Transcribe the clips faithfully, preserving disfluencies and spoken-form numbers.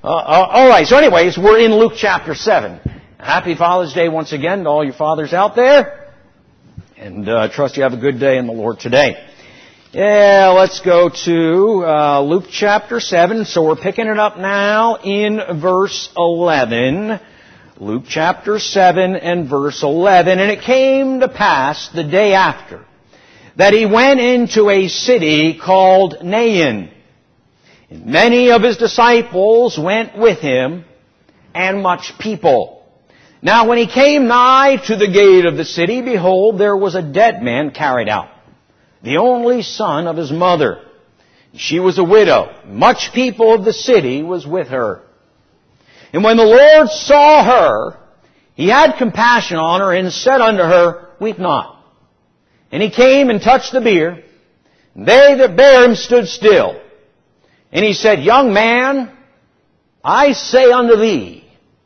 Uh, uh, all right, so anyways, we're in Luke chapter seven. Happy Father's Day once again to all you fathers out there. And uh, I trust you have a good day in the Lord today. Yeah, let's go to uh, Luke chapter seven. So we're picking it up now in verse eleven. Luke chapter seven and verse eleven. And it came to pass the day after that he went into a city called Nain. And many of his disciples went with him, and much people. Now when he came nigh to the gate of the city, behold, there was a dead man carried out, the only son of his mother. She was a widow. Much people of the city was with her. And when the Lord saw her, he had compassion on her, and said unto her, Weep not. And he came and touched the bier, and they that bare him stood still. And he said, Young man, I say unto thee,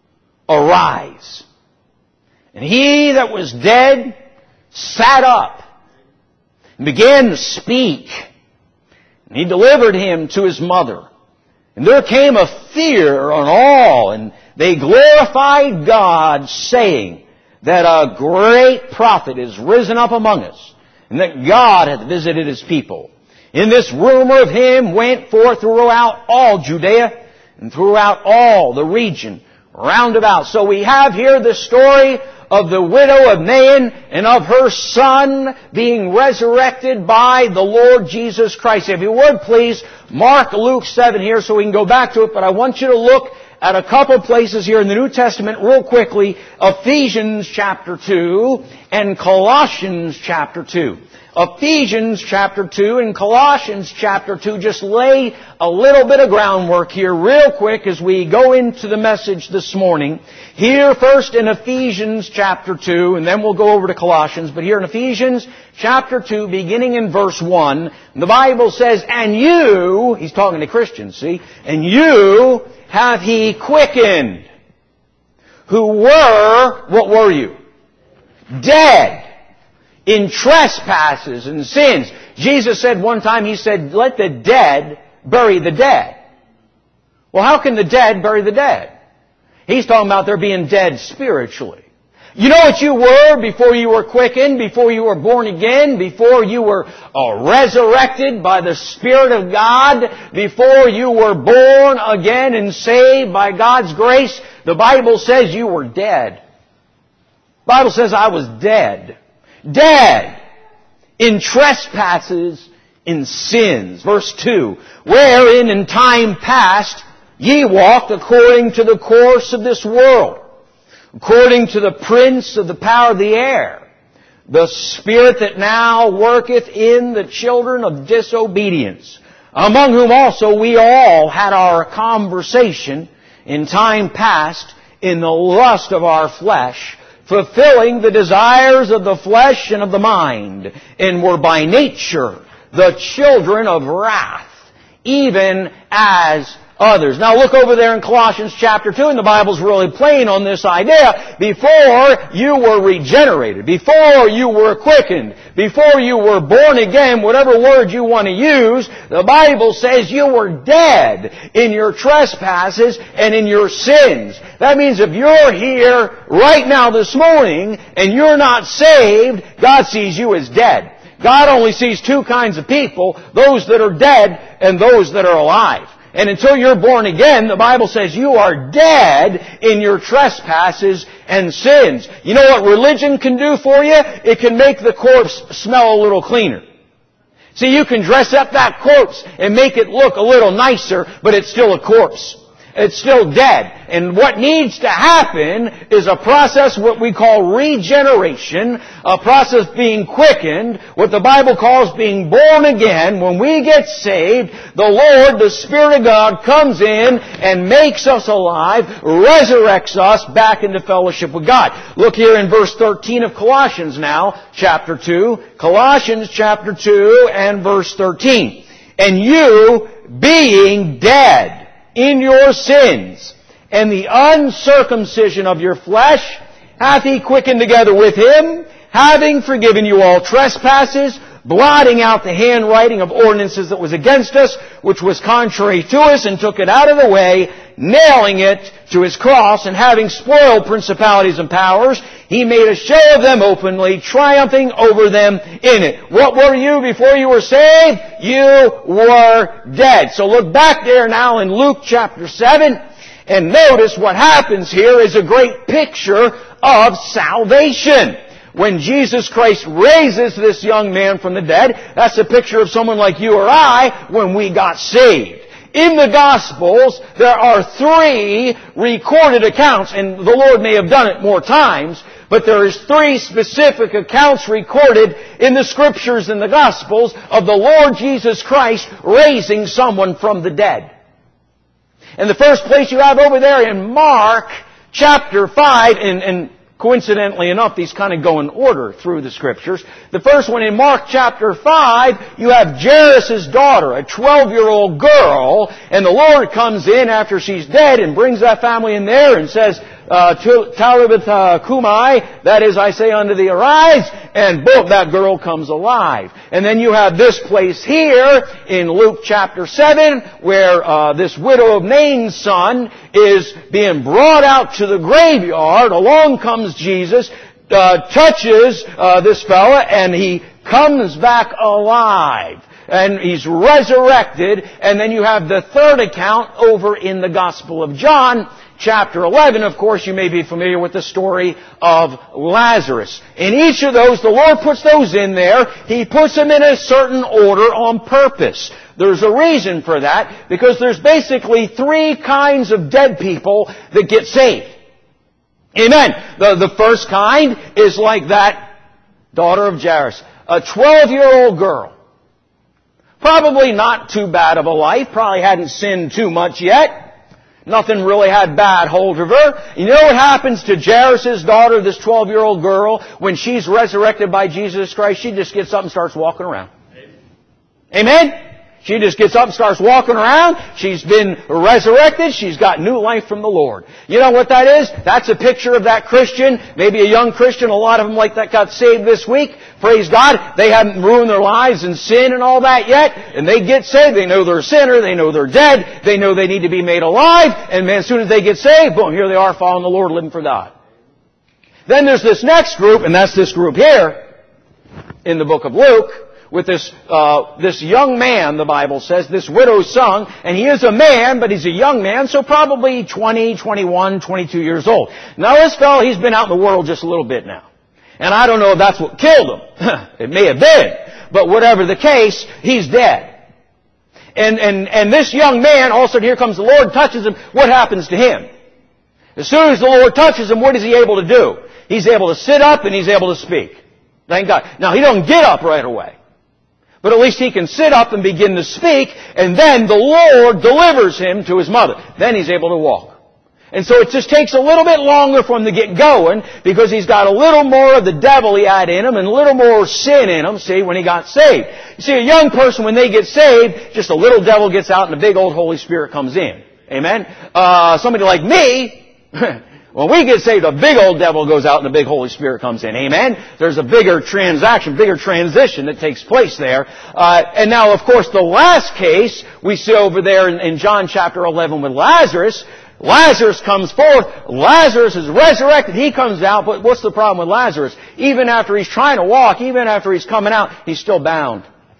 arise. And he that was dead sat up and began to speak. And he delivered him to his mother. And there came a fear on all, and they glorified God, saying that a great prophet is risen up among us, and that God hath visited his people. And this rumor of him went forth throughout all Judea and throughout all the region round about. So we have here the story of the widow of Nain and of her son being resurrected by the Lord Jesus Christ. If you would, please mark Luke seven here so we can go back to it. But I want you to look at a couple places here in the New Testament real quickly. Ephesians chapter two and Colossians chapter two. Ephesians chapter two and Colossians chapter two. Just lay a little bit of groundwork here real quick as we go into the message this morning. Here first in Ephesians chapter two, and then we'll go over to Colossians. But here in Ephesians chapter two, beginning in verse one, the Bible says, And you, he's talking to Christians, see, and you have he quickened, who were, what were you? Dead. In trespasses and sins. Jesus said one time, He said, let the dead bury the dead. Well, how can the dead bury the dead? He's talking about they're being dead spiritually. You know what you were before you were quickened, before you were born again, before you were uh, resurrected by the Spirit of God, before you were born again and saved by God's grace? The Bible says you were dead. The Bible says I was dead. Dead in trespasses, in sins. Verse two, wherein in time past ye walked according to the course of this world, according to the prince of the power of the air, the spirit that now worketh in the children of disobedience, among whom also we all had our conversation in time past in the lust of our flesh, fulfilling the desires of the flesh and of the mind, and were by nature the children of wrath, even as others. Now look over there in Colossians chapter two, and the Bible's really plain on this idea. Before you were regenerated, before you were quickened, before you were born again, whatever word you want to use, the Bible says you were dead in your trespasses and in your sins. That means if you're here right now this morning and you're not saved, God sees you as dead. God only sees two kinds of people, those that are dead and those that are alive. And until you're born again, the Bible says you are dead in your trespasses and sins. You know what religion can do for you? It can make the corpse smell a little cleaner. See, you can dress up that corpse and make it look a little nicer, but it's still a corpse. It's still dead. And what needs to happen is a process what we call regeneration, a process being quickened, what the Bible calls being born again. When we get saved, the Lord, the Spirit of God, comes in and makes us alive, resurrects us back into fellowship with God. Look here in verse thirteen of Colossians now, chapter two. Colossians chapter two and verse thirteen. And you, being dead in your sins, and the uncircumcision of your flesh, hath he quickened together with him, having forgiven you all trespasses, blotting out the handwriting of ordinances that was against us, which was contrary to us, and took it out of the way, nailing it to His cross and having spoiled principalities and powers, He made a show of them openly, triumphing over them in it. What were you before you were saved? You were dead. So look back there now in Luke chapter seven, and notice what happens here is a great picture of salvation. When Jesus Christ raises this young man from the dead, that's a picture of someone like you or I when we got saved. In the Gospels, there are three recorded accounts, and the Lord may have done it more times, but there is three specific accounts recorded in the Scriptures and the Gospels of the Lord Jesus Christ raising someone from the dead. And the first place you have over there in Mark chapter five, and, and coincidentally enough, these kind of go in order through the Scriptures. The first one in Mark chapter five, you have Jairus' daughter, a twelve-year-old girl, and the Lord comes in after she's dead and brings that family in there and says, uh, Talitha Kumai, that is, I say unto thee, arise, and boom, that girl comes alive. And then you have this place here in Luke chapter seven, where uh, this widow of Nain's son is being brought out to the graveyard. Along comes Jesus, uh, touches uh, this fella, and he comes back alive. And he's resurrected. And then you have the third account over in the Gospel of John, chapter eleven. Of course, you may be familiar with the story of Lazarus. In each of those, the Lord puts those in there. He puts them in a certain order on purpose. There's a reason for that, because there's basically three kinds of dead people that get saved. Amen. The, the first kind is like that daughter of Jairus, a twelve-year-old girl. Probably not too bad of a life, probably hadn't sinned too much yet. Nothing really had bad hold of her. You know what happens to Jairus' daughter, this twelve-year-old girl, when she's resurrected by Jesus Christ? She just gets up and starts walking around. Amen? Amen? She just gets up and starts walking around. She's been resurrected. She's got new life from the Lord. You know what that is? That's a picture of that Christian, maybe a young Christian. A lot of them like that got saved this week. Praise God. They haven't ruined their lives in sin and all that yet. And they get saved. They know they're a sinner. They know they're dead. They know they need to be made alive. And man, as soon as they get saved, boom, here they are following the Lord, living for God. Then there's this next group, and that's this group here in the book of Luke, with this uh, this young man, the Bible says, this widow's son, and he is a man, but he's a young man, so probably twenty, twenty-one, twenty-two years old. Now this fellow, he's been out in the world just a little bit now. And I don't know if that's what killed him. It may have been. But whatever the case, he's dead. And, and, and this young man, all of a sudden here comes the Lord, touches him. What happens to him? As soon as the Lord touches him, what is he able to do? He's able to sit up and he's able to speak. Thank God. Now, he don't get up right away. But at least he can sit up and begin to speak, and then the Lord delivers him to his mother. Then he's able to walk. And so it just takes a little bit longer for him to get going, because he's got a little more of the devil he had in him and a little more sin in him, see, when he got saved. You see, a young person, when they get saved, just a little devil gets out and the big old Holy Spirit comes in. Amen? Uh, somebody like me, when we get saved, a big old devil goes out and the big Holy Spirit comes in. Amen? There's a bigger transaction, bigger transition that takes place there. Uh, and now, of course, the last case we see over there in, in John chapter eleven with Lazarus. Lazarus comes forth. Lazarus is resurrected. He comes out. But what's the problem with Lazarus? Even after he's trying to walk, even after he's coming out, he's still bound.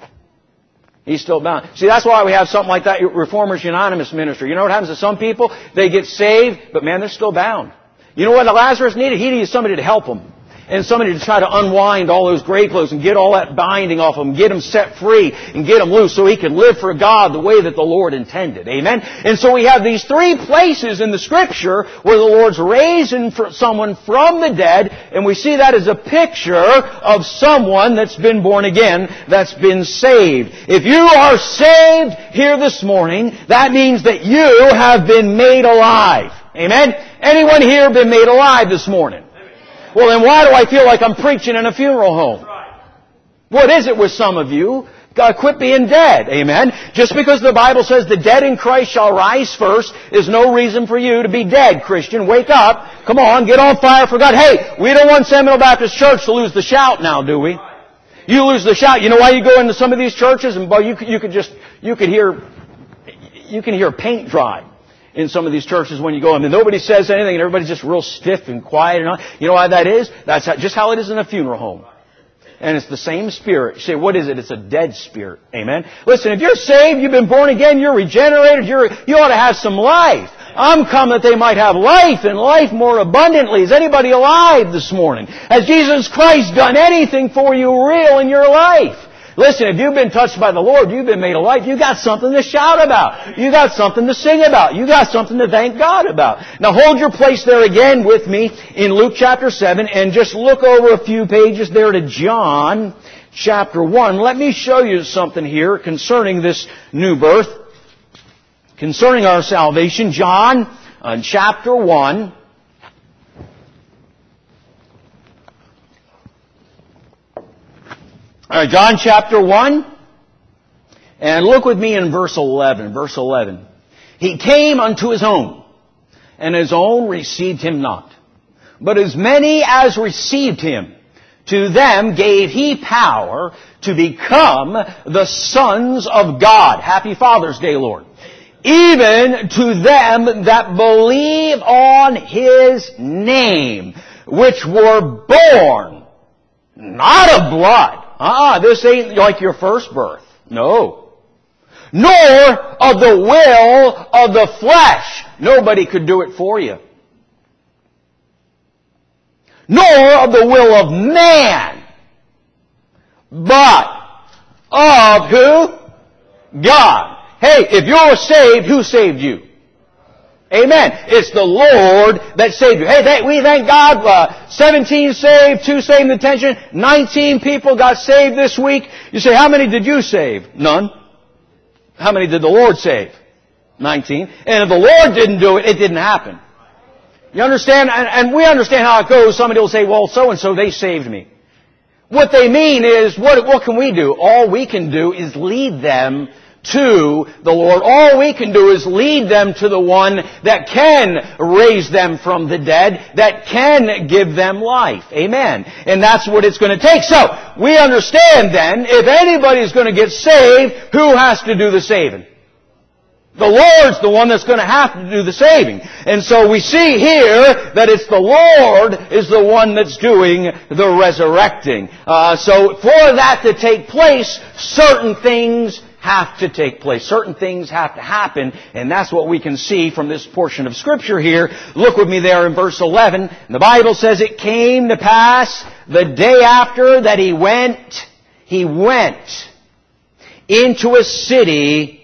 He's still bound. See, that's why we have something like that, Reformers Unanimous ministry. You know what happens to some people? They get saved, but man, they're still bound. You know what Lazarus needed? He needed somebody to help him. And somebody to try to unwind all those grave clothes and get all that binding off him, get him set free and get him loose so he can live for God the way that the Lord intended. Amen? And so we have these three places in the Scripture where the Lord's raising someone from the dead, and we see that as a picture of someone that's been born again, that's been saved. If you are saved here this morning, that means that you have been made alive. Amen? Anyone here been made alive this morning? Well, then why do I feel like I'm preaching in a funeral home? What is it with some of you? God, quit being dead. Amen? Just because the Bible says the dead in Christ shall rise first is no reason for you to be dead, Christian. Wake up. Come on, get on fire for God. Hey, we don't want Seminole Baptist Church to lose the shout now, do we? You lose the shout. You know why you go into some of these churches and boy, you you could just you could hear you can hear paint dry. in some of these churches when you go in. And nobody says anything and everybody's just real stiff and quiet. And all. You know why that is? That's how, just how it is in a funeral home. And it's the same spirit. You say, what is it? It's a dead spirit. Amen? Listen, if you're saved, you've been born again, you're regenerated, you're, you ought to have some life. I'm come that they might have life and life more abundantly. Is anybody alive this morning? Has Jesus Christ done anything for you real in your life? Listen, if you've been touched by the Lord, you've been made alive, you got something to shout about. You got something to sing about. You got something to thank God about. Now hold your place there again with me in Luke chapter seven and just look over a few pages there to John chapter one. Let me show you something here concerning this new birth, concerning our salvation. John uh, chapter one. All right, John chapter one, and look with me in verse eleven. Verse eleven. He came unto his own, and his own received him not. But as many as received him, to them gave he power to become the sons of God. Happy Father's Day, Lord. Even to them that believe on his name, which were born, not of blood. Ah, uh-uh, this ain't like your first birth. No. Nor of the will of the flesh. Nobody could do it for you. Nor of the will of man. But of who? God. Hey, if you're saved, who saved you? Amen. It's the Lord that saved you. Hey, they, we thank God. Uh, seventeen saved, two saved in detention, nineteen people got saved this week. You say, how many did you save? None. How many did the Lord save? nineteen. And if the Lord didn't do it, it didn't happen. You understand? And, and we understand how it goes. Somebody will say, well, so-and-so, they saved me. What they mean is, what, what can we do? All we can do is lead them to the Lord. All we can do is lead them to the one that can raise them from the dead, that can give them life. Amen. And that's what it's going to take. So, we understand then, if anybody's going to get saved, who has to do the saving? The Lord's the one that's going to have to do the saving. And so we see here that it's the Lord is the one that's doing the resurrecting. Uh, so for that to take place, certain things have to take place. Certain things have to happen, and that's what we can see from this portion of Scripture here. Look with me there in verse eleven. The Bible says, it came to pass the day after that he went, he went into a city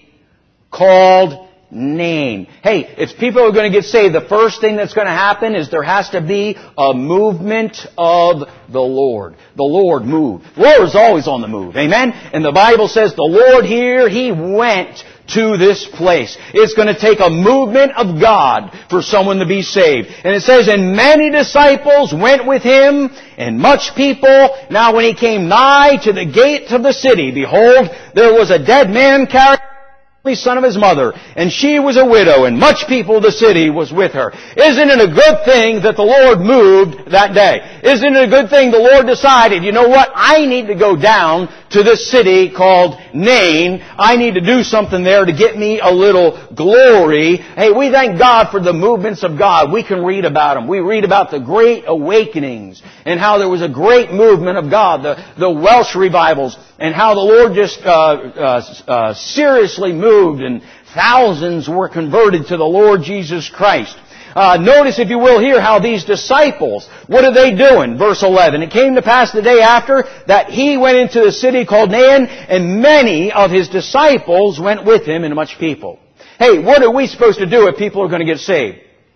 called Nain. Hey, if people are going to get saved, the first thing that's going to happen is there has to be a movement of the Lord. The Lord moved. The Lord is always on the move. Amen? And the Bible says the Lord here, He went to this place. It's going to take a movement of God for someone to be saved. And it says, and many disciples went with Him, and much people. Now when He came nigh to the gate of the city, behold, there was a dead man carried, son of his mother, and she was a widow, and much people of the city was with her. Isn't it a good thing that the Lord moved that day? Isn't it a good thing the Lord decided, you know what, I need to go down to this city called Nain. I need to do something there to get me a little glory. Hey, we thank God for the movements of God. We can read about them. We read about the great awakenings and how there was a great movement of God, the, the Welsh revivals, and how the Lord just uh, uh, uh, seriously moved and thousands were converted to the Lord Jesus Christ. Uh, notice, if you will, here how these disciples, what are they doing? Verse eleven, it came to pass the day after that he went into the city called Nain, and many of his disciples went with him, and much people. Hey, what are we supposed to do if people are going to get saved?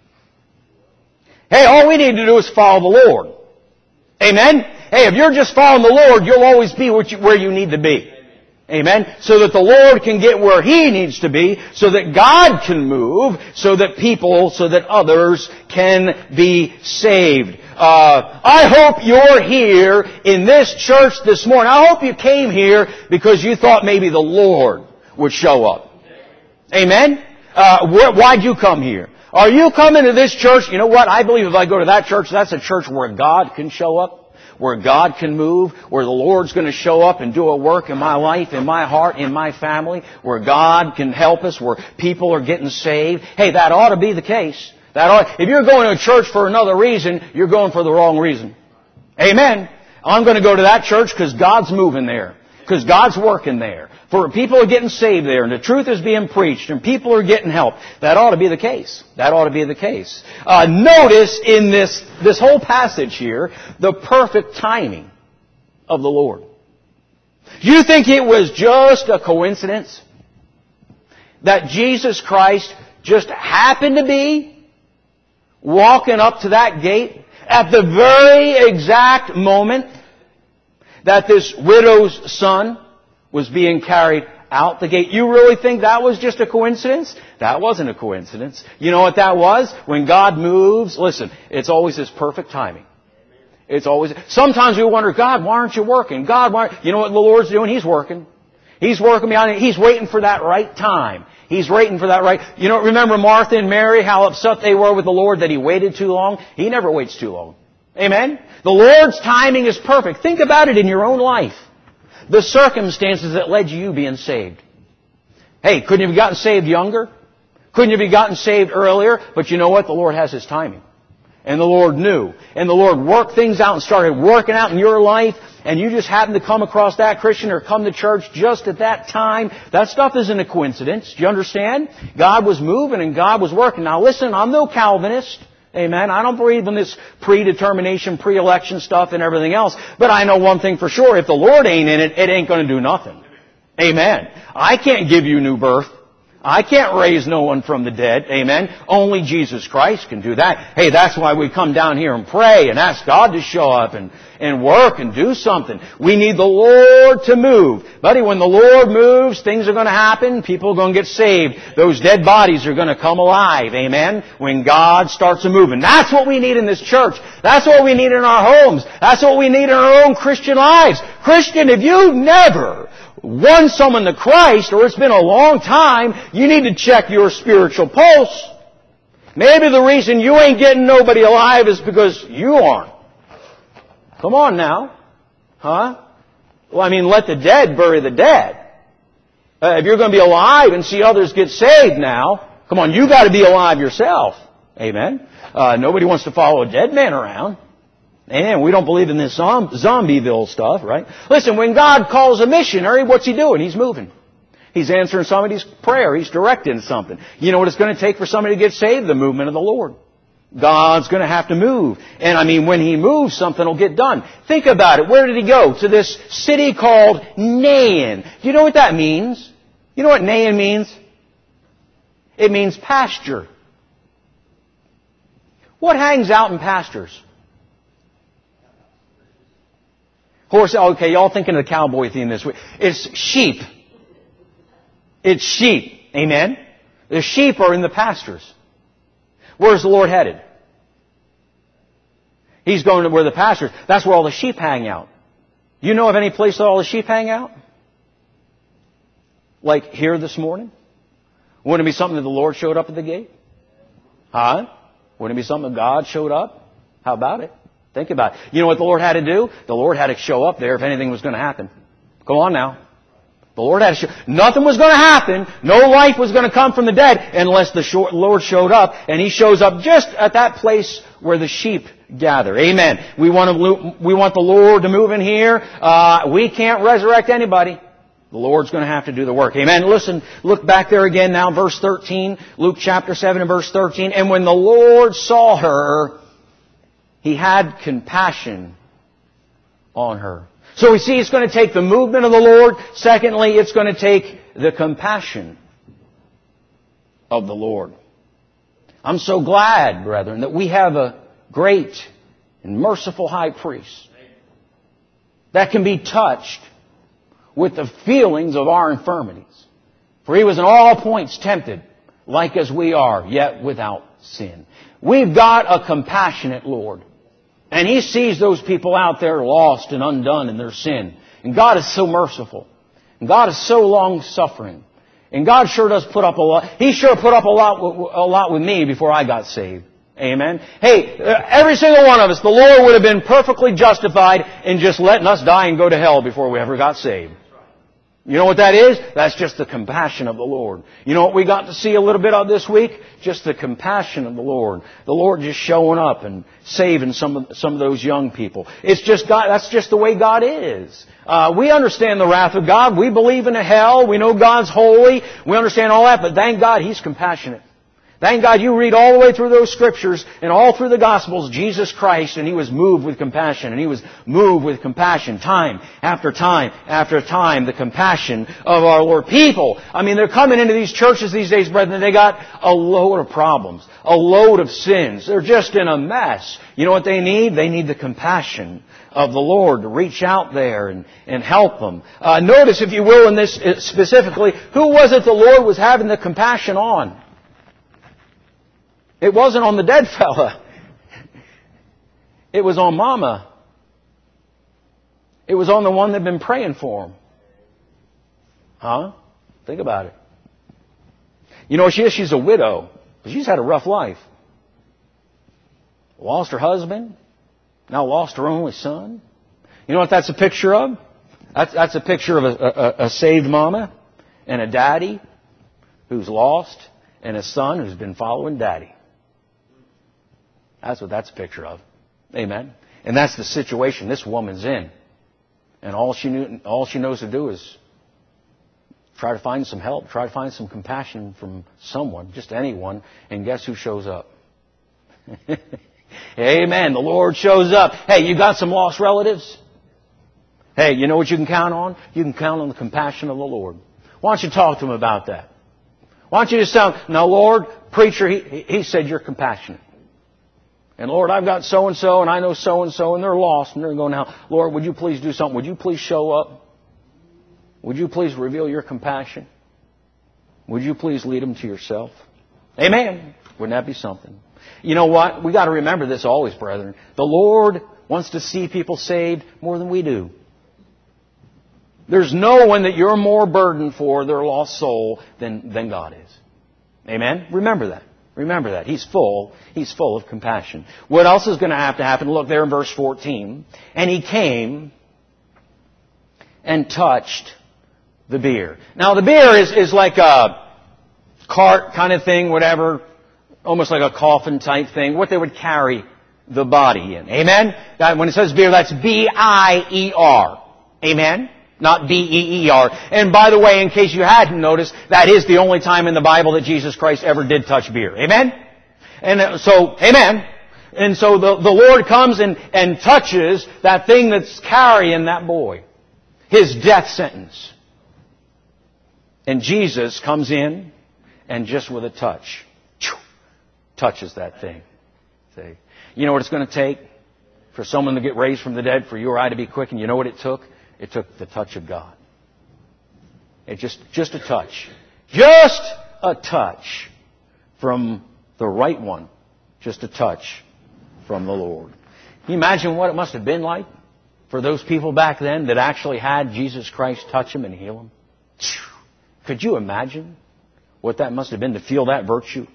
Hey, all we need to do is follow the Lord. Amen? Hey, if you're just following the Lord, you'll always be where you need to be. Amen? So that the Lord can get where He needs to be, so that God can move, so that people, so that others can be saved. Uh, I hope you're here in this church this morning. I hope you came here because you thought maybe the Lord would show up. Amen? Uh, wh- why'd you come here? Are you coming to this church? You know what? I believe if I go to that church, that's a church where God can show up. where God can move, where the Lord's going to show up and do a work in my life, in my heart, in my family, where God can help us, where people are getting saved. Hey, that ought to be the case. That ought, if you're going to a church for another reason, you're going for the wrong reason. Amen. I'm going to go to that church because God's moving there. Because God's working there. For people are getting saved there, and the truth is being preached, and people are getting help. That ought to be the case. That ought to be the case. Uh, notice in this, this whole passage here, the perfect timing of the Lord. Do you think it was just a coincidence that Jesus Christ just happened to be walking up to that gate at the very exact moment that this widow's son was being carried out the gate? You really think that was just a coincidence? That wasn't a coincidence. You know what that was? When God moves, listen, it's always His perfect timing. It's always, sometimes we wonder, God, why aren't you working? God, why, you know what the Lord's doing? He's working. He's working behind it. He's waiting for that right time. He's waiting for that right, you know, remember Martha and Mary, how upset they were with the Lord that He waited too long? He never waits too long. Amen? The Lord's timing is perfect. Think about it in your own life. The circumstances that led to you being saved. Hey, couldn't you have gotten saved younger? Couldn't you have gotten saved earlier? But you know what? The Lord has His timing. And the Lord knew. And the Lord worked things out and started working out in your life. And you just happened to come across that Christian or come to church just at that time. That stuff isn't a coincidence. Do you understand? God was moving and God was working. Now listen, I'm no Calvinist. Amen. I don't believe in this predetermination, pre-election stuff and everything else. But I know one thing for sure. If the Lord ain't in it, it ain't going to do nothing. Amen. I can't give you new birth. I can't raise no one from the dead. Amen. Only Jesus Christ can do that. Hey, that's why we come down here and pray and ask God to show up and, and work and do something. We need the Lord to move. Buddy, when the Lord moves, things are going to happen. People are going to get saved. Those dead bodies are going to come alive. Amen. When God starts a moving. That's what we need in this church. That's what we need in our homes. That's what we need in our own Christian lives. Christian, if you've never won someone to Christ, or it's been a long time, you need to check your spiritual pulse. Maybe the reason you ain't getting nobody alive is because you aren't. Come on now. Huh? Well, I mean, let the dead bury the dead. Uh, if you're going to be alive and see others get saved now, come on, you got to be alive yourself. Amen? Uh, nobody wants to follow a dead man around. And we don't believe in this Zombieville stuff, right? Listen, when God calls a missionary, what's He doing? He's moving. He's answering somebody's prayer. He's directing something. You know what it's going to take for somebody to get saved? The movement of the Lord. God's going to have to move. And I mean, when He moves, something will get done. Think about it. Where did He go? To this city called Nain. Do you know what that means? You know what Nain means? It means pasture. What hangs out in pastures? Horse, okay, y'all thinking of the cowboy theme this week. It's sheep. It's sheep. Amen? The sheep are in the pastures. Where's the Lord headed? He's going to where the pastures. That's where all the sheep hang out. You know of any place that all the sheep hang out? Like here this morning? Wouldn't it be something that the Lord showed up at the gate? Huh? Wouldn't it be something that God showed up? How about it? Think about it. You know what the Lord had to do? The Lord had to show up there if anything was going to happen. Go on now. The Lord had to show... Nothing was going to happen. No life was going to come from the dead unless the Lord showed up. And He shows up just at that place where the sheep gather. Amen. We want to, we want the Lord to move in here. Uh, we can't resurrect anybody. The Lord's going to have to do the work. Amen. Listen, look back there again now, verse thirteen. Luke chapter seven and verse thirteen. And when the Lord saw her, He had compassion on her. So we see it's going to take the movement of the Lord. Secondly, it's going to take the compassion of the Lord. I'm so glad, brethren, that we have a great and merciful high priest that can be touched with the feelings of our infirmities. For He was in all points tempted, like as we are, yet without sin. We've got a compassionate Lord. And He sees those people out there lost and undone in their sin. And God is so merciful. And God is so long-suffering. And God sure does put up a lot. He sure put up a lot, a lot with me before I got saved. Amen. Hey, every single one of us, the Lord would have been perfectly justified in just letting us die and go to hell before we ever got saved. You know what that is? That's just the compassion of the Lord. You know what we got to see a little bit of this week? Just the compassion of the Lord. The Lord just showing up and saving some of, some of those young people. It's just God, that's just the way God is. Uh, we understand the wrath of God. We believe in a hell. We know God's holy. We understand all that. But thank God He's compassionate. Thank God you read all the way through those Scriptures and all through the Gospels, Jesus Christ, and He was moved with compassion. And He was moved with compassion time after time after time, the compassion of our Lord. People, I mean, they're coming into these churches these days, brethren, they got a load of problems, a load of sins. They're just in a mess. You know what they need? They need the compassion of the Lord to reach out there and, and help them. Uh, notice, if you will, in this specifically, who was it the Lord was having the compassion on? It wasn't on the dead fella. It was on Mama. It was on the one that had been praying for him. Huh? Think about it. You know what she is? She's a widow. She's had a rough life. Lost her husband. Now lost her only son. You know what that's a picture of? That's, that's a picture of a, a, a saved mama and a daddy who's lost and a son who's been following daddy. That's what that's a picture of. Amen. And that's the situation this woman's in. And all she knew, all she knows to do is try to find some help, try to find some compassion from someone, just anyone, and guess who shows up? Amen. The Lord shows up. Hey, you got some lost relatives? Hey, you know what you can count on? You can count on the compassion of the Lord. Why don't you talk to Him about that? Why don't you just tell Him, now Lord, preacher, he, he said you're compassionate. And Lord, I've got so-and-so, and I know so-and-so, and they're lost, and they're going now. Lord, would you please do something? Would you please show up? Would you please reveal your compassion? Would you please lead them to yourself? Amen. Wouldn't that be something? You know what? We got to remember this always, brethren. The Lord wants to see people saved more than we do. There's no one that you're more burdened for their lost soul than, than God is. Amen? Remember that. Remember that. He's full. He's full of compassion. What else is going to have to happen? Look there in verse fourteen. And He came and touched the bier. Now the bier is, is like a cart kind of thing, whatever. Almost like a coffin type thing. What they would carry the body in. Amen? That, when it says bier, that's B I E R. Amen? Not B E E R. And by the way, in case you hadn't noticed, that is the only time in the Bible that Jesus Christ ever did touch beer. Amen? And so, amen. And so the, the Lord comes and, and touches that thing that's carrying that boy. His death sentence. And Jesus comes in and just with a touch, touches that thing. See? You know what it's going to take for someone to get raised from the dead, for you or I to be quickened? You know what it took? It took the touch of God. It just, just a touch. Just a touch from the right one. Just a touch from the Lord. Can you imagine what it must have been like for those people back then that actually had Jesus Christ touch them and heal them? Could you imagine what that must have been to feel that virtue?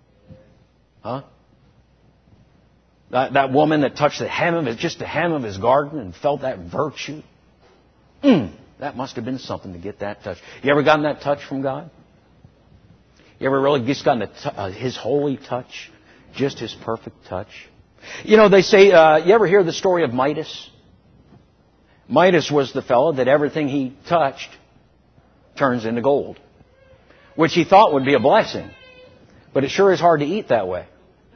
Huh? That, that woman that touched the hem of his, just the hem of his garden and felt that virtue. Mm, that must have been something to get that touch. You ever gotten that touch from God? You ever really just gotten a t- uh, His holy touch? Just His perfect touch? You know, they say, uh, you ever hear the story of Midas? Midas was the fellow that everything he touched turns into gold. Which he thought would be a blessing. But it sure is hard to eat that way.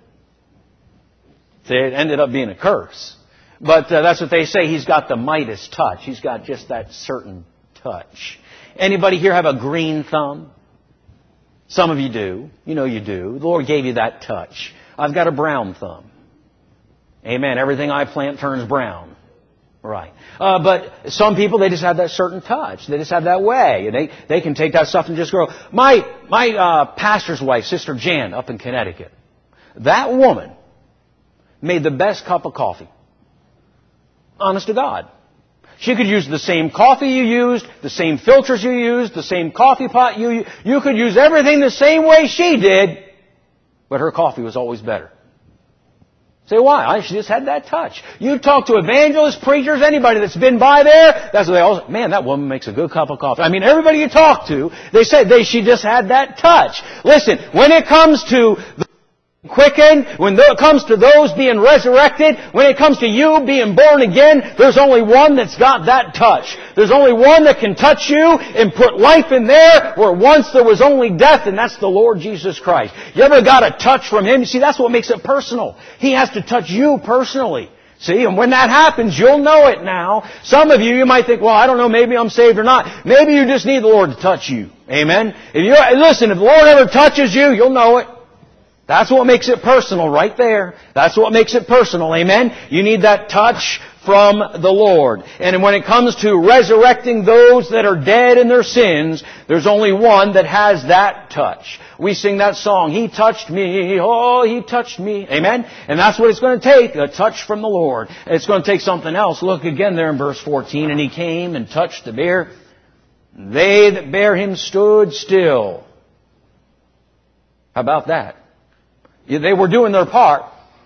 So it ended up being a curse. But uh, that's what they say. He's got the Midas touch. He's got just that certain touch. Anybody here have a green thumb? Some of you do. You know you do. The Lord gave you that touch. I've got a brown thumb. Amen. Everything I plant turns brown. Right. Uh, but some people, they just have that certain touch. They just have that way. They they can take that stuff and just grow. My, my uh, pastor's wife, Sister Jan, up in Connecticut, that woman made the best cup of coffee. Honest to God. She could use the same coffee you used, the same filters you used, the same coffee pot you used. You could use everything the same way she did, but her coffee was always better. Say, why? I just had that touch. You talk to evangelists, preachers, anybody that's been by there, that's what they all say, man, that woman makes a good cup of coffee. I mean, everybody you talk to, they say they, she just had that touch. Listen, when it comes to the quickened, when it comes to those being resurrected, when it comes to you being born again, there's only one that's got that touch. There's only one that can touch you and put life in there where once there was only death, and that's the Lord Jesus Christ. You ever got a touch from Him? You see, that's what makes it personal. He has to touch you personally. See, and when that happens, you'll know it now. Some of you, you might think, well, I don't know, maybe I'm saved or not. Maybe you just need the Lord to touch you. Amen? If you listen, if the Lord ever touches you, you'll know it. That's what makes it personal right there. That's what makes it personal. Amen? You need that touch from the Lord. And when it comes to resurrecting those that are dead in their sins, there's only one that has that touch. We sing that song, He touched me, oh, He touched me. Amen? And that's what it's going to take, a touch from the Lord. It's going to take something else. Look again there in verse fourteen. And He came and touched the bier. They that bare Him stood still. How about that? They were doing their part.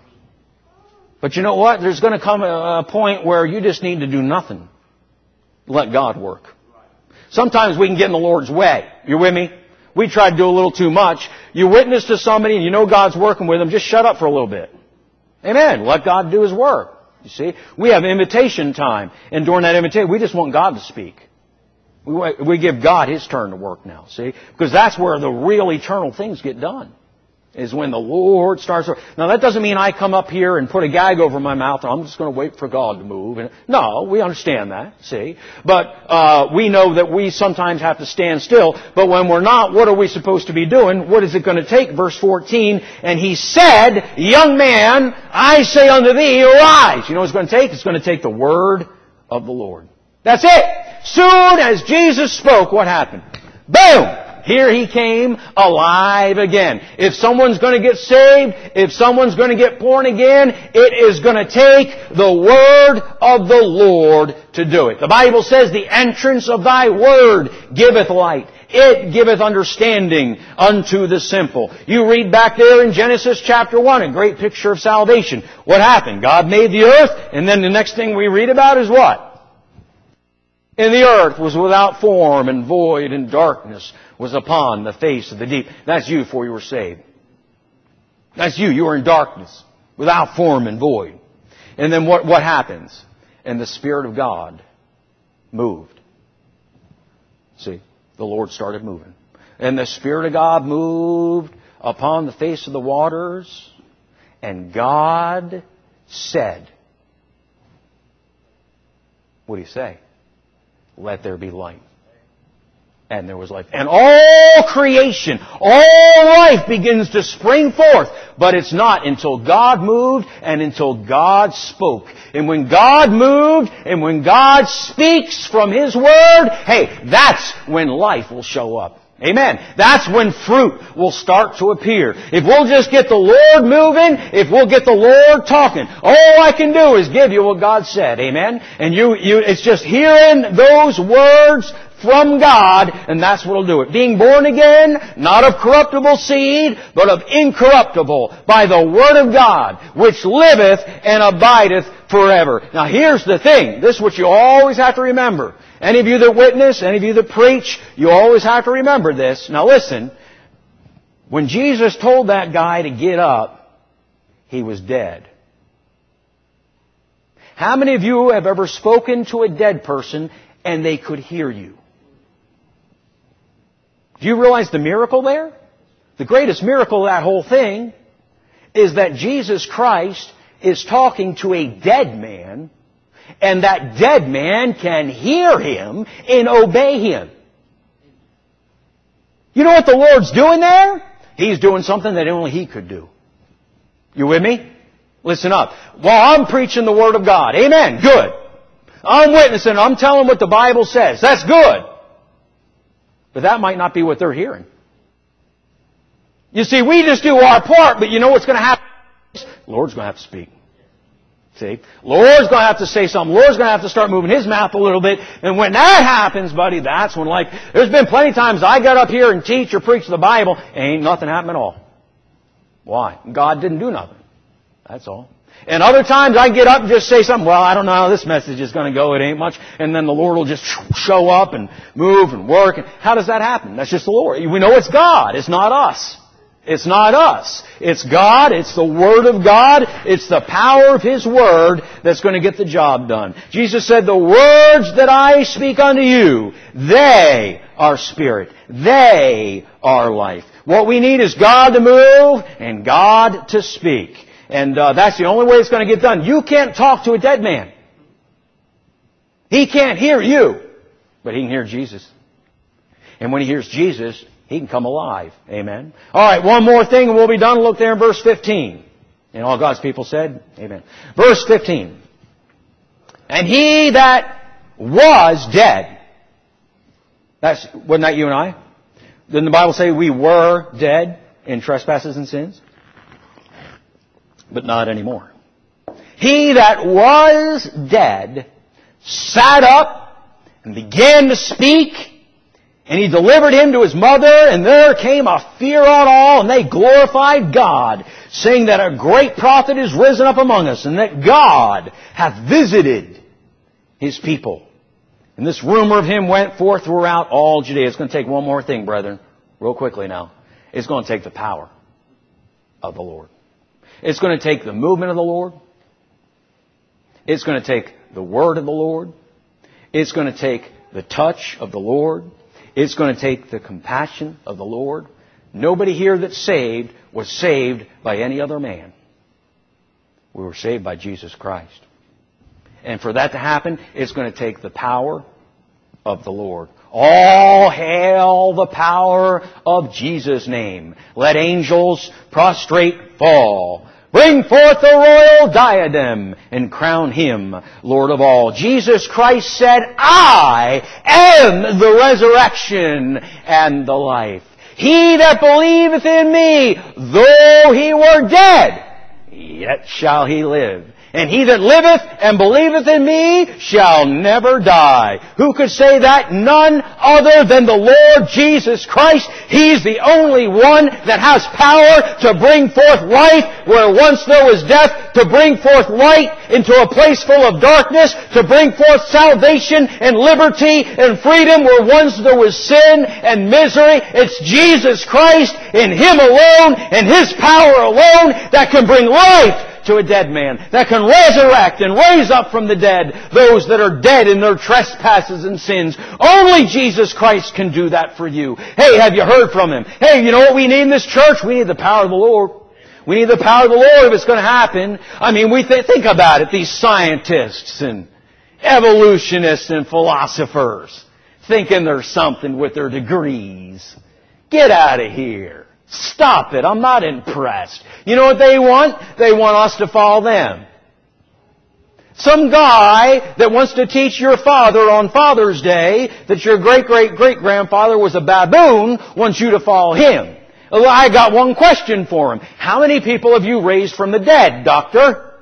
But you know what? There's going to come a point where you just need to do nothing. Let God work. Sometimes we can get in the Lord's way. You with me? We try to do a little too much. You witness to somebody and you know God's working with them, just shut up for a little bit. Amen. Let God do His work. You see? We have invitation time. And during that invitation, we just want God to speak. We, we give God His turn to work now. See? Because that's where the real eternal things get done. Is when the Lord starts. Now that doesn't mean I come up here and put a gag over my mouth and I'm just going to wait for God to move. And no, we understand that, see. But uh we know that we sometimes have to stand still. But when we're not, what are we supposed to be doing? What is it going to take? Verse fourteen, and He said, young man, I say unto thee, arise. You know what it's going to take? It's going to take the word of the Lord. That's it. Soon as Jesus spoke, what happened? Boom! Here He came alive again. If someone's going to get saved, if someone's going to get born again, it is going to take the word of the Lord to do it. The Bible says, the entrance of Thy word giveth light. It giveth understanding unto the simple. You read back there in Genesis chapter one, a great picture of salvation. What happened? God made the earth, and then the next thing we read about is what? And the earth was without form and void, and darkness was upon the face of the deep. That's you before you were saved. That's you. You were in darkness, without form and void. And then what, what happens? And the Spirit of God moved. See, the Lord started moving. And the Spirit of God moved upon the face of the waters. And God said, what did He say? Let there be light. And there was life. And all creation, all life begins to spring forth. But it's not until God moved and until God spoke. And when God moved and when God speaks from His Word, hey, that's when life will show up. Amen. That's when fruit will start to appear. If we'll just get the Lord moving, if we'll get the Lord talking, all I can do is give you what God said. Amen. And you, you, it's just hearing those words from God, and that's what'll do it. Being born again, not of corruptible seed, but of incorruptible, by the Word of God, which liveth and abideth forever. Now here's the thing. This is what you always have to remember. Any of you that witness, any of you that preach, you always have to remember this. Now listen, when Jesus told that guy to get up, he was dead. How many of you have ever spoken to a dead person and they could hear you? Do you realize the miracle there? The greatest miracle of that whole thing is that Jesus Christ is talking to a dead man, and that dead man can hear Him and obey Him. You know what the Lord's doing there? He's doing something that only He could do. You with me? Listen up. While I'm preaching the Word of God, amen, good. I'm witnessing, I'm telling what the Bible says. That's good. But that might not be what they're hearing. You see, we just do our part, but you know what's going to happen? The Lord's going to have to speak. See? Lord's going to have to say something. Lord's going to have to start moving His mouth a little bit. And when that happens, buddy, that's when, like, there's been plenty of times I got up here and teach or preach the Bible, ain't nothing happened at all. Why? God didn't do nothing. That's all. And other times I get up and just say something, well, I don't know how this message is going to go, it ain't much. And then the Lord will just show up and move and work. And how does that happen? That's just the Lord. We know it's God. It's not us. It's not us. It's God. It's the Word of God. It's the power of His Word that's going to get the job done. Jesus said, the words that I speak unto you, they are spirit. They are life. What we need is God to move and God to speak. And uh, that's the only way it's going to get done. You can't talk to a dead man. He can't hear you, but he can hear Jesus. And when he hears Jesus, he can come alive. Amen. All right, one more thing and we'll be done. Look there in verse fifteen. And all God's people said, amen. Verse fifteen. And he that was dead. That's, wasn't that you and I? Didn't the Bible say we were dead in trespasses and sins? But not anymore. He that was dead sat up and began to speak, and he delivered him to his mother, and there came a fear on all, and they glorified God, saying that a great prophet is risen up among us, and that God hath visited His people. And this rumor of Him went forth throughout all Judea. It's going to take one more thing, brethren, real quickly now. It's going to take the power of the Lord. It's going to take the movement of the Lord. It's going to take the word of the Lord. It's going to take the touch of the Lord. It's going to take the compassion of the Lord. Nobody here that's saved was saved by any other man. We were saved by Jesus Christ. And for that to happen, it's going to take the power of the Lord. All hail the power of Jesus' name. Let angels prostrate fall. Bring forth the royal diadem and crown Him Lord of all. Jesus Christ said, I am the resurrection and the life. He that believeth in me, though he were dead, yet shall he live. And he that liveth and believeth in me shall never die. Who could say that? None other than the Lord Jesus Christ. He's the only one that has power to bring forth life where once there was death, to bring forth light into a place full of darkness, to bring forth salvation and liberty and freedom where once there was sin and misery. It's Jesus Christ in Him alone and His power alone that can bring life to a dead man, that can resurrect and raise up from the dead those that are dead in their trespasses and sins. Only Jesus Christ can do that for you. Hey, have you heard from Him? Hey, you know what we need in this church? We need the power of the Lord. We need the power of the Lord if it's going to happen. I mean, we th- think about it. These scientists and evolutionists and philosophers thinking there's something with their degrees. Get out of here. Stop it. I'm not impressed. You know what they want? They want us to follow them. Some guy that wants to teach your father on Father's Day that your great-great-great-grandfather was a baboon wants you to follow him. Well, I got one question for him. How many people have you raised from the dead, doctor?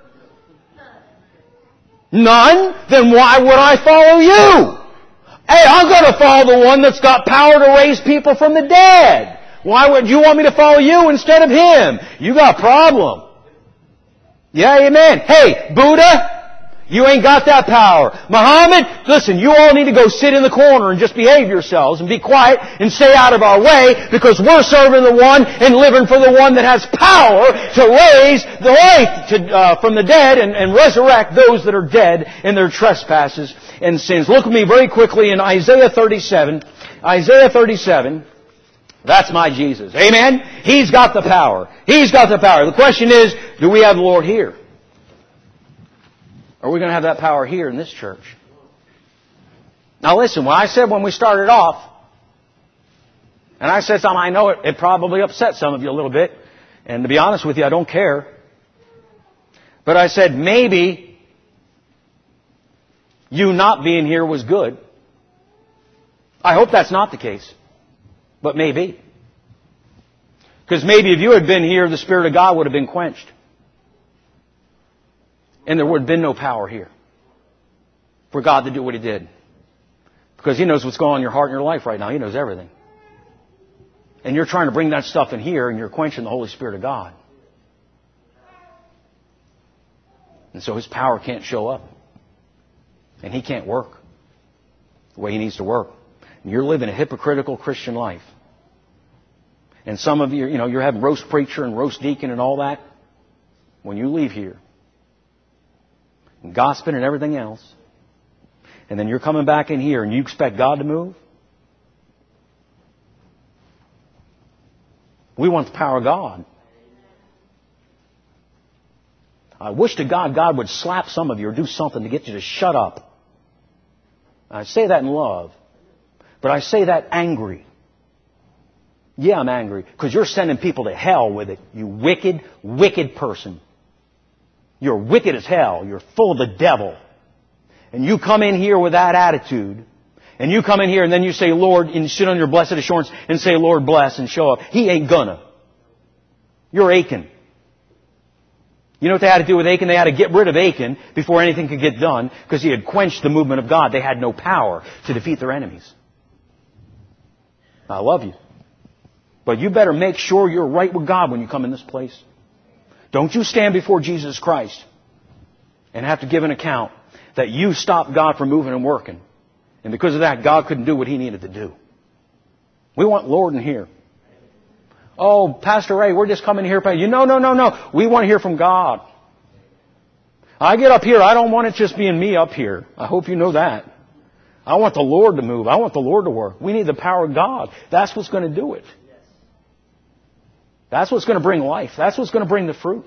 None? Then why would I follow you? Hey, I'm going to follow the one that's got power to raise people from the dead. Why would you want me to follow you instead of him? You got a problem. Yeah, amen. Hey, Buddha, you ain't got that power. Muhammad, listen, you all need to go sit in the corner and just behave yourselves and be quiet and stay out of our way because we're serving the one and living for the one that has power to raise the life to, uh, from the dead and, and resurrect those that are dead in their trespasses and sins. Look at me very quickly in Isaiah thirty-seven. Isaiah thirty-seven. That's my Jesus. Amen? He's got the power. He's got the power. The question is, do we have the Lord here? Are we going to have that power here in this church? Now listen, when I said when we started off, and I said something, I know it, it probably upset some of you a little bit, and to be honest with you, I don't care. But I said maybe you not being here was good. I hope that's not the case. But maybe. Because maybe if you had been here, the Spirit of God would have been quenched. And there would have been no power here for God to do what He did. Because He knows what's going on in your heart and your life right now. He knows everything. And you're trying to bring that stuff in here and you're quenching the Holy Spirit of God. And so His power can't show up. And He can't work the way He needs to work. And you're living a hypocritical Christian life. And some of you, you know, you're having roast preacher and roast deacon and all that. When you leave here, and gossiping and everything else, and then you're coming back in here and you expect God to move? We want the power of God. I wish to God God would slap some of you or do something to get you to shut up. I say that in love, but I say that angry. Yeah, I'm angry because you're sending people to hell with it, you wicked, wicked person. You're wicked as hell. You're full of the devil. And you come in here with that attitude. And you come in here and then you say, Lord, and you sit on your blessed assurance and say, Lord, bless and show up. He ain't gonna. You're Achan. You know what they had to do with Achan? They had to get rid of Achan before anything could get done because he had quenched the movement of God. They had no power to defeat their enemies. I love you. But you better make sure you're right with God when you come in this place. Don't you stand before Jesus Christ and have to give an account that you stopped God from moving and working. And because of that, God couldn't do what He needed to do. We want Lord in here. Oh, Pastor Ray, we're just coming here. You No, no, no, no. We want to hear from God. I get up here. I don't want it just being me up here. I hope you know that. I want the Lord to move. I want the Lord to work. We need the power of God. That's what's going to do it. That's what's going to bring life. That's what's going to bring the fruit.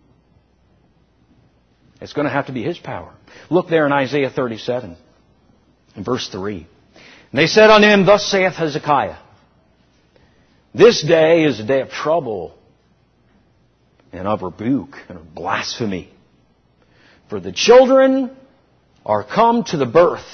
It's going to have to be His power. Look there in Isaiah thirty-seven, in verse three. And they said unto him, Thus saith Hezekiah, This day is a day of trouble and of rebuke and of blasphemy. For the children are come to the birth,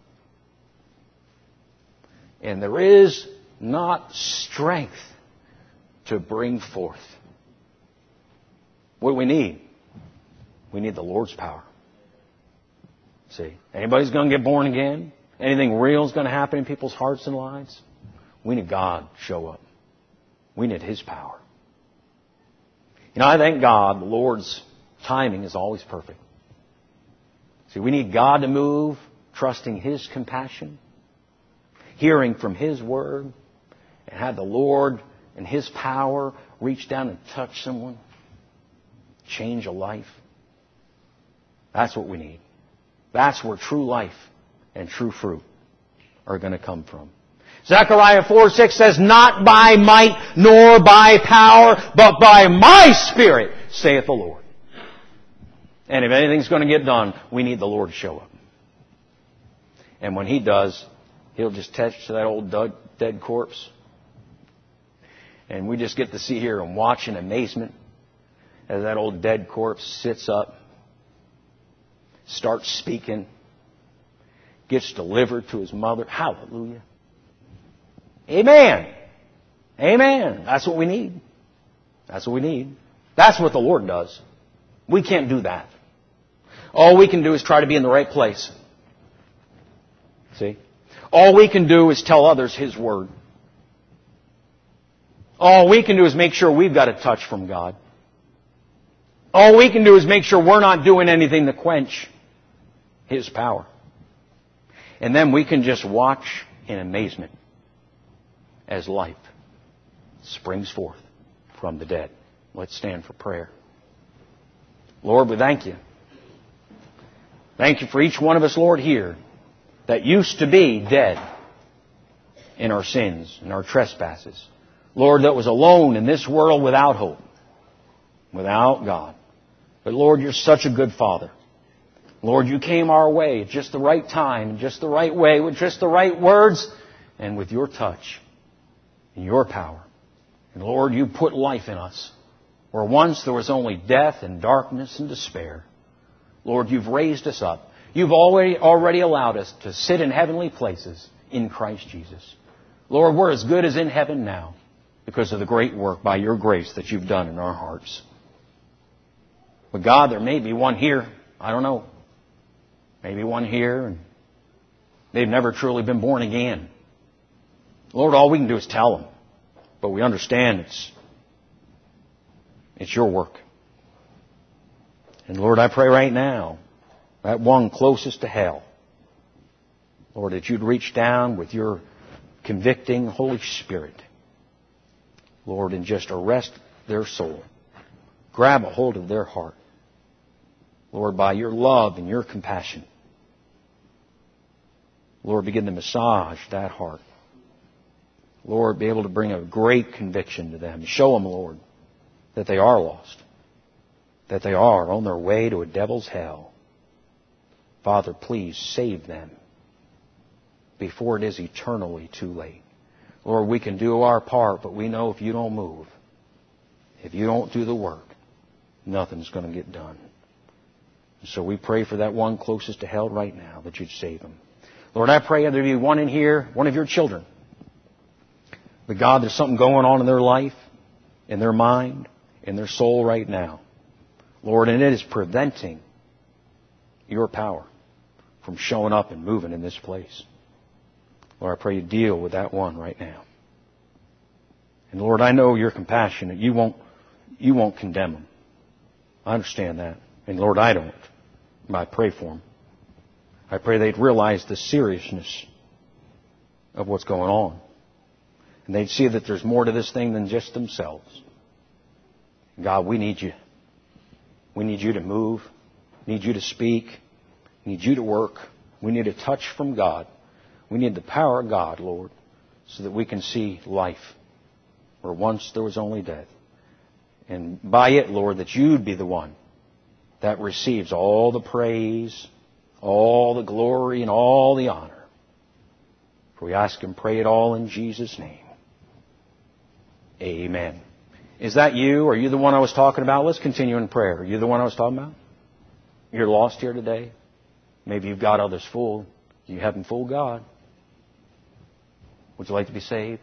and there is not strength to bring forth. What do we need? We need the Lord's power. See, anybody's going to get born again? Anything real is going to happen in people's hearts and lives? We need God to show up. We need His power. You know, I thank God the Lord's timing is always perfect. See, we need God to move, trusting His compassion, hearing from His Word, and have the Lord and His power reach down and touch someone, change a life. That's what we need. That's where true life and true fruit are going to come from. Zechariah four six says, Not by might nor by power, but by my Spirit, saith the Lord. And if anything's going to get done, we need the Lord to show up. And when He does, He'll just touch that old dead corpse. And we just get to see here and watch in amazement as that old dead corpse sits up, starts speaking, gets delivered to his mother. Hallelujah. Amen. Amen. That's what we need. That's what we need. That's what the Lord does. We can't do that. All we can do is try to be in the right place. See? All we can do is tell others His Word. All we can do is make sure we've got a touch from God. All we can do is make sure we're not doing anything to quench His power. And then we can just watch in amazement as life springs forth from the dead. Let's stand for prayer. Lord, we thank You. Thank You for each one of us, Lord, here that used to be dead in our sins and our trespasses. Lord, that was alone in this world without hope, without God. But Lord, You're such a good Father. Lord, You came our way at just the right time, just the right way, with just the right words, and with Your touch and Your power. And Lord, You put life in us, where once there was only death and darkness and despair. Lord, You've raised us up. You've already, already allowed us to sit in heavenly places in Christ Jesus. Lord, we're as good as in heaven now, because of the great work by Your grace that You've done in our hearts. But God, there may be one here, I don't know, maybe one here, and they've never truly been born again. Lord, all we can do is tell them. But we understand it's, it's Your work. And Lord, I pray right now, that one closest to hell, Lord, that you'd reach down with your convicting Holy Spirit, Lord, and just arrest their soul. Grab a hold of their heart. Lord, by your love and your compassion, Lord, begin to massage that heart. Lord, be able to bring a great conviction to them. Show them, Lord, that they are lost, that they are on their way to a devil's hell. Father, please save them before it is eternally too late. Lord, we can do our part, but we know if you don't move, if you don't do the work, nothing's going to get done. So we pray for that one closest to hell right now, that you'd save them. Lord, I pray there be one in here, one of your children. But God, there's something going on in their life, in their mind, in their soul right now. Lord, and it is preventing your power from showing up and moving in this place. Lord, I pray you deal with that one right now. And Lord, I know you're compassionate. You won't, you won't condemn them. I understand that. And Lord, I don't. But I pray for them. I pray they'd realize the seriousness of what's going on. And they'd see that there's more to this thing than just themselves. God, we need you. We need you to move. We need you to speak. We need you to work. We need a touch from God. We need the power of God, Lord, so that we can see life where once there was only death. And by it, Lord, that you'd be the one that receives all the praise, all the glory, and all the honor. For we ask and pray it all in Jesus' name. Amen. Is that you? Are you the one I was talking about? Let's continue in prayer. Are you the one I was talking about? You're lost here today. Maybe you've got others fooled. You haven't fooled God. Would you like to be saved?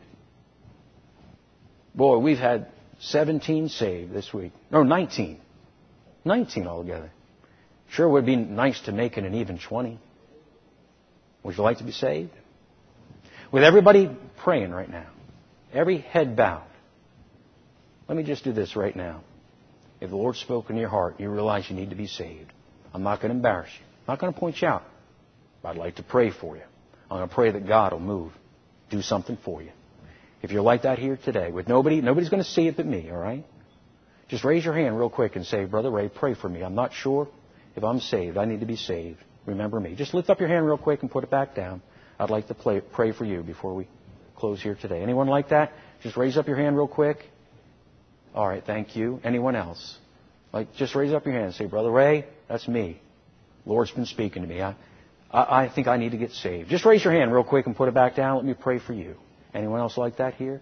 Boy, we've had seventeen saved this week. No, nineteen. nineteen altogether. Sure would be nice to make it an even twenty. Would you like to be saved? With everybody praying right now, every head bowed, let me just do this right now. If the Lord spoke in your heart, you realize you need to be saved. I'm not going to embarrass you. I'm not going to point you out. But I'd like to pray for you. I'm going to pray that God will move, do something for you. If you're like that here today, with nobody, nobody's going to see it but me, all right? Just raise your hand real quick and say, Brother Ray, pray for me. I'm not sure if I'm saved. I need to be saved. Remember me. Just lift up your hand real quick and put it back down. I'd like to play, pray for you before we close here today. Anyone like that? Just raise up your hand real quick. All right, thank you. Anyone else? Like, just raise up your hand and say, Brother Ray, that's me. Lord's been speaking to me. I, I, I think I need to get saved. Just raise your hand real quick and put it back down. Let me pray for you. Anyone else like that here?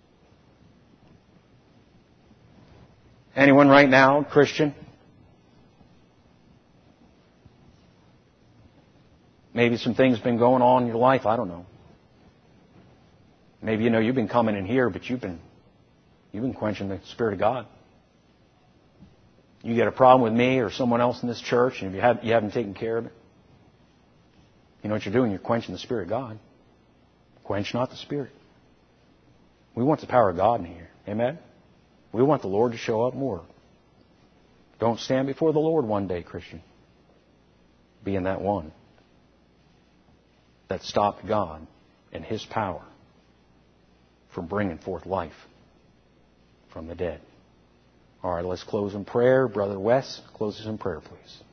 Anyone right now, Christian? Maybe some things been going on in your life. I don't know. Maybe you know you've been coming in here, but you've been you've been quenching the Spirit of God. You get a problem with me or someone else in this church, and if you, have, you haven't taken care of it, you know what you're doing? You're quenching the Spirit of God. Quench not the Spirit. We want the power of God in here. Amen? We want the Lord to show up more. Don't stand before the Lord one day, Christian, being that one that stopped God and His power from bringing forth life from the dead. All right, let's close in prayer. Brother Wes, close us in prayer, please.